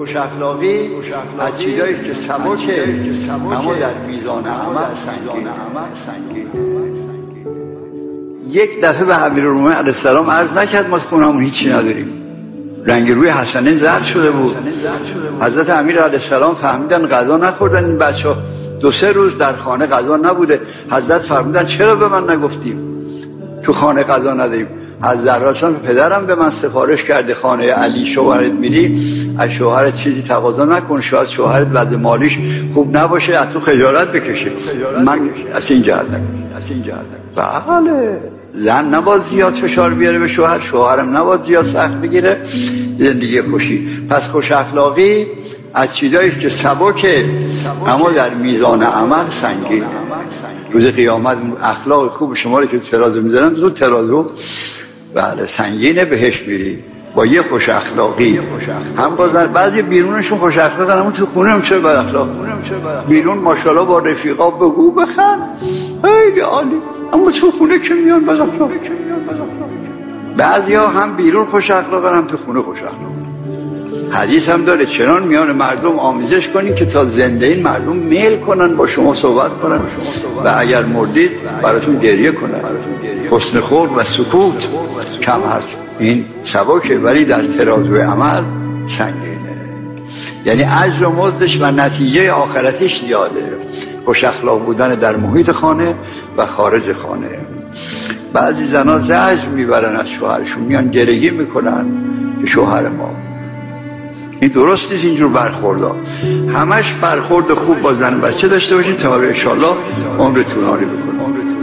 خوش اخلاقی از چیزایی که سبکه اما در میزان عمل سنگین. یک دفعه به امیرالمومنین علیه السلام عرض نکرد ما خونمون هیچی نداریم، رنگ روی حسنین زرد شده بود. حضرت امیر علیه السلام فهمیدن غذا نخوردن این بچه‌ها، 2-3 روز در خانه غذا نبوده. حضرت فرمودن چرا به من نگفتیم تو خانه غذا نداریم؟ از ذراتان پدرم به من سفارش کرده خانه علی شوهرت میری از شوهرت چیزی تقاضا نکن، شاید شوهرت وضع مالیش خوب نباشه از تو خجالت بکشه. من از این جهت بله، زن نباید زیاد فشار بیاره به شوهر، شوهرم نباید زیاد سخت بگیره، زندگی خوشی. پس خوش اخلاقی از چیزایی که سبکه اما در میزان عمل سنگین. روز قیامت اخلاق خوب شما رو که ترازو میذارن تو ترازو بله سنگینه، بهش میری با یه خوش اخلاقی. هم بازن بعضی بیرونشون خوش اخلاقن اما تو خونه هم چرا بد اخلاق، بیرون ماشاءالله با رفیقا بگو بخند خیلی عالی، اما تو خونه که میان بد اخلاق. بعضیا هم بیرون خوش اخلاقن هم تو خونه خوش اخلاق. حدیث هم داره چنان میان مردم آمیزش کنین که تا زنده این مردم میل کنن با شما صحبت کنن و اگر مردید براتون گریه کنن. حسن خلق و سکوت کم هست، این سبکه ولی در ترازوی عمل سنگینه. یعنی اجر و مزدش و نتیجه آخرتش زیاده. خوش اخلاق بودن در محیط خانه و خارج خانه. بعضی زنا زجر میبرن از شوهرشون، میان گریه میکنن که شوهر ما. این درست نیست اینجور برخوردها. همش برخورد خوب با زن بچه داشته باشین تا ان شاءالله عمر طولانی بکنید.